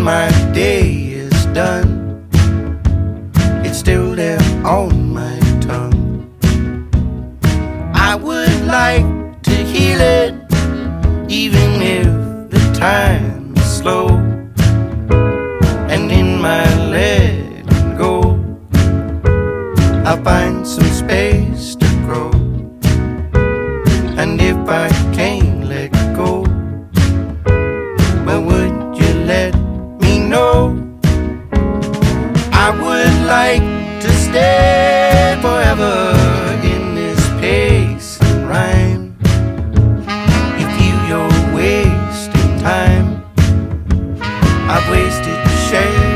my day is done, it's still there on my tongue. I would like to heal it, even if the time is slow. And in my letting go, I'll find some space to grow. And if I can't let go, well, would you let me know? I would like to stay forever in this pace and rhyme. You feel you're wasting time, I've wasted share.